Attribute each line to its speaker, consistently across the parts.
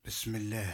Speaker 1: Bismillah.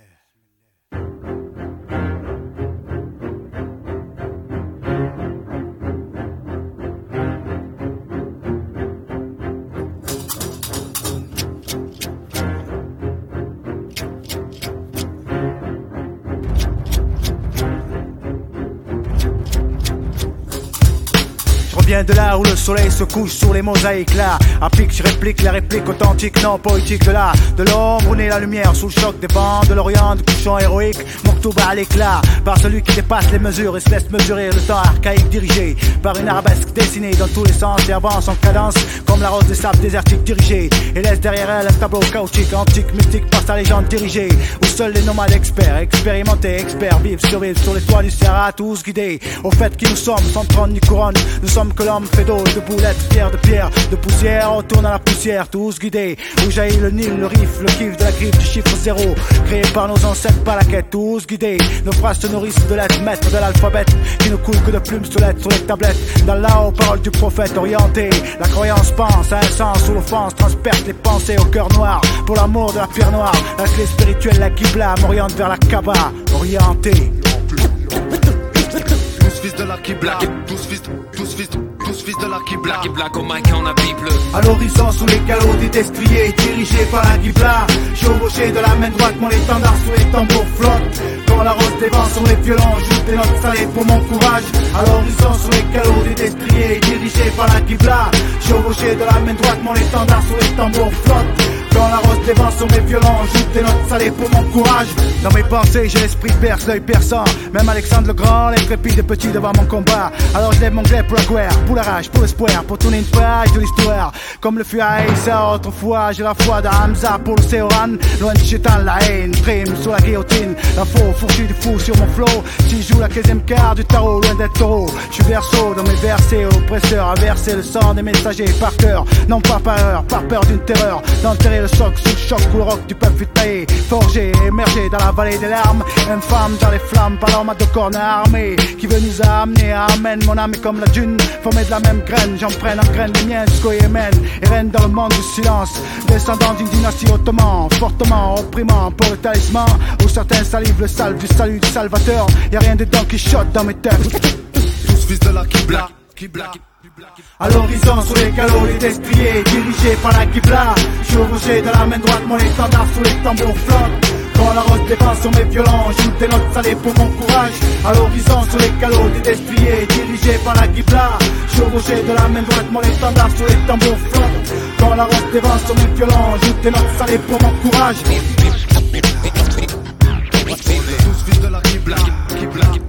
Speaker 2: Viens de là où le soleil se couche sur les mosaïques là. Applique, je réplique la réplique authentique, non poétique de là. De l'ombre où naît la lumière sous le choc des vents de l'Orient, de couchant héroïque. Moktouba à l'éclat, par celui qui dépasse les mesures et se laisse mesurer le temps archaïque dirigé par une arabesque dessinée dans tous les sens et avance en cadence comme la rose des sables désertiques dirigée et laisse derrière elle un tableau chaotique, antique, mystique par sa légende dirigée où seuls les nomades experts, expérimentés, experts vivent, survivent sur les toits du Sahara, tous guidés au fait qui nous sommes, sans trône ni couronne. Nous sommes que l'homme fait d'eau, de boulettes, pierre, de poussière, on tourne à la poussière, tous guidés, où jaillit le Nil, le Rif, le kiff de la griffe du chiffre zéro, créé par nos ancêtres par la quête, tous guidés, nos phrases se nourrissent de lettres, maîtres de l'alphabet, qui ne coule que de plumes squelettes sur les tablettes, dans là aux paroles du prophète orienté, la croyance pense à un sens où l'offense transperce les pensées au cœur noir, pour l'amour de la pierre noire, la clé spirituelle, la Qibla, m'oriente vers la Kaaba, orienté.
Speaker 3: Tous fils de la Qibla, tous fils de la Qibla, Qibla comme un camp à Bible.
Speaker 2: À l'horizon sous les calots des destriers, dirigé par la Qibla, chevauché de la main droite, mon étendard sous les tambours flotte. Quand la rose des vents sur les violons, joue des notes salées pour mon courage. À l'horizon sous les calots des destriers, dirigé par la Qibla, chevauché de la main droite, mon étendard sous les tambours flotte. Quand la rose des vents sur mes violons, joue des notes salées pour mon courage. Dans mes pensées, j'ai l'esprit perce, l'œil perçant. Même Alexandre le Grand, l'intrépide est petit devant mon combat. Alors je lève mon glaive pour la guerre, pour la rage, pour l'espoir, pour tourner une page de l'histoire. Comme le fut Aïssa autrefois, j'ai la foi de Hamza pour le Séoran. Loin de Chétan, la haine prime sur la guillotine. La faux fourchue du fou sur mon flow. Si je joue la 15e carte du tarot, loin d'être taureau. Je suis verso dans mes versets, oppresseur, à verser le sang des messagers par cœur. Non pas par peur d'une terreur, d'enterrer le soc sous le choc où le roc du peuple fut taillé, forgé, émergé dans la vallée des larmes. Infâme dans les flammes, par l'homme à deux cornes armés, qui veut nous amener à amène. Mon âme est comme la dune, formée de la même graine. J'en prenne en graine les miennes jusqu'au Yémen, et règne dans le monde du silence, descendant d'une dynastie ottoman, fortement opprimant pour le talisman, où certains salivent le salve du salut du salvateur. Y'a rien de Don Quichotte dans mes textes.
Speaker 3: Tous fils de la Qibla, Qibla.
Speaker 2: À l'horizon sous les calots les destriers, dirigé par la Qibla, chevauché de la main droite, mon étendard sous les tambours flotte. Quand la rose défend sur mes violons, joue des notes salées pour mon courage. À l'horizon sous les calots des destriers, dirigé par la Qibla, chevauché de la main droite, mon étendard sous les tambours flotte. Quand la rose défend sur mes violons, joue des notes salées pour mon courage.
Speaker 3: Tous fils de la Qibla, Qibla.